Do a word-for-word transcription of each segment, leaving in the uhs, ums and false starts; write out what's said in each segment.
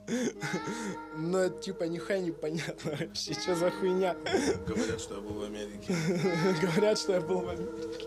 Но типа нихуя непонятно вообще, что за хуйня. Говорят, что я был в Америке. Говорят, что я был в Америке.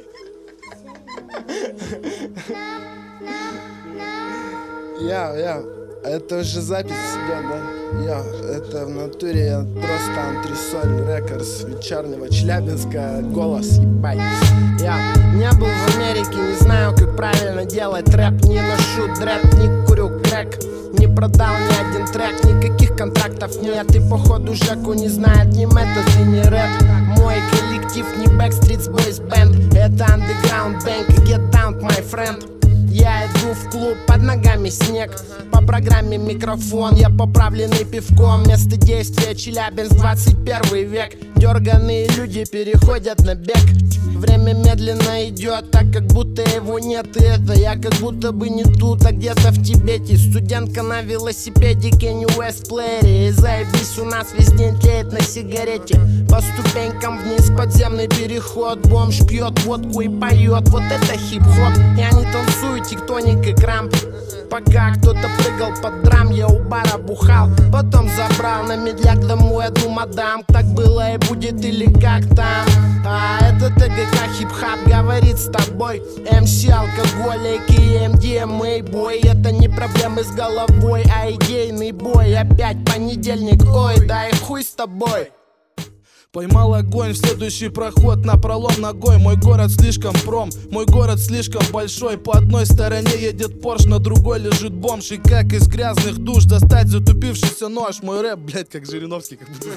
Я, я, это уже запись идет, да? Я, это в натуре, я просто антресоль рекордс вечернего Челябинска, голос, ебать. Я не был в Америке, не знаю, как правильно делать рэп. Не ношу дрэп, не курю крэк, не продал ни один трек, никаких контрактов нет. И походу Жеку не знает ни метод и ни рэп. Мой коллектив не Backstreet Boys Band, это Underground Bank, get down, my friend. Я иду в клуб, под ногами снег, по программе микрофон, я поправленный пивком. Место действия Челябинск, двадцать первый век. Дерганые люди переходят на бег. Время медленно идет, так как будто его нет. И это я как будто бы не тут, а где-то в Тибете. Студентка на велосипеде, Kanye West плеере. И заебись, у нас весь день тлеет на сигарете. По ступенькам вниз подземный переход. Бомж пьет водку и поет, вот это хип-хоп. И они танцуют тектоник и крамп. Пока кто-то прыгал под драм, я у бара бухал. Потом забрал на медляк домой одну мадам. Так было и будет или как там. А это ТГК хип-хап говорит с тобой. эм си алкоголик и эм ди эм эй бой. Это не проблемы с головой, а идейный бой. Опять понедельник, ой, да и хуй с тобой. Поймал огонь в следующий проход, на пролом ногой. Мой город слишком пром, мой город слишком большой. По одной стороне едет Порш, на другой лежит бомж. И как из грязных душ достать затупившийся нож? Мой рэп, блядь, как Жириновский, как будто.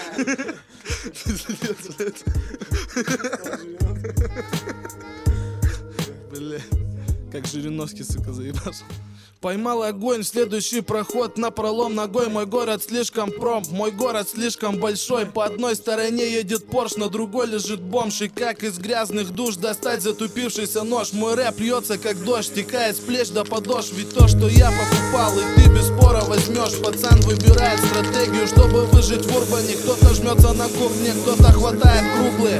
Блядь, как Жириновский, сука, заебался. Поймал огонь в следующий проход, на пролом ногой. Мой город слишком пром, мой город слишком большой. По одной стороне едет Порш, на другой лежит бомж. И как из грязных душ достать затупившийся нож? Мой рэп льется как дождь, стекает с плеч до подошв. Ведь то, что я покупал, и ты без спора возьмешь. Пацан выбирает стратегию, чтобы выжить в урбане. Кто-то жмется на кухне, кто-то хватает круглые.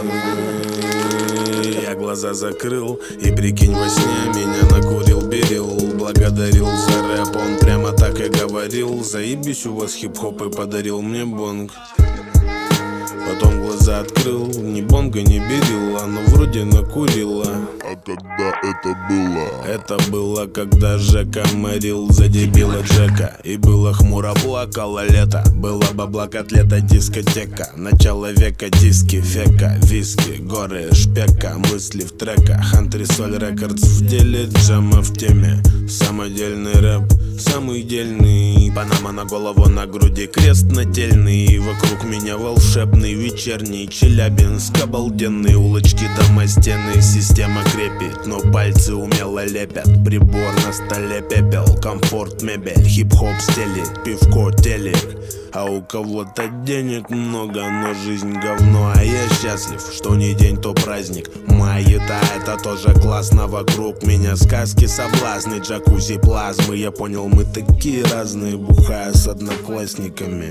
Я глаза закрыл, и прикинь, во сне меня накурил берил. Благодарил за рэп, он прямо так и говорил. Заебись, у вас хип-хоп, и подарил мне бонг. Потом глаза открыл, ни бонга не берила, но вроде накурила. А когда это было? Это было, когда Жека морил за дебила Джека. И было хмуро, плакало лето. Было бабла, котлета, дискотека. Начало века, диски, фека, виски, горы, шпека. Мысли в треках, антресоль рекордс в деле, джема в теме. Самодельный рэп, самый дельный. Панама на голову, на груди крест нательный. Вокруг меня волшебный вечерний Челябинск, обалденные улочки, дома, стены. Система крепит, но пальцы умело лепят. Прибор на столе, пепел, комфорт, мебель. Хип-хоп стелит, пивко, телек. А у кого-то денег много, но жизнь говно. А я счастлив, что не день, то праздник. Маята, это тоже классно. Вокруг меня сказки, соблазны, джакузи, плазмы. Я понял, мы такие разные, бухая с одноклассниками.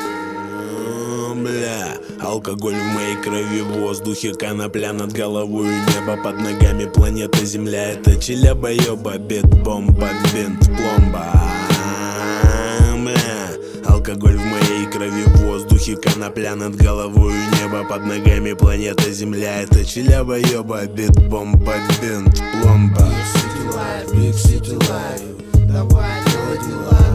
Бля, алкоголь в моей крови, в воздухе, конопля над головой, небо под ногами, планета Земля. Это Челяба, ёба, бит, бомба, бинт, пломба. Бля, алкоголь в моей крови, в воздухе, конопля над головой, небо под ногами, планета Земля. Это Челяба, ёба, бит, бомба, бинт, пломба. Big city life, big city life. Давай делай дела.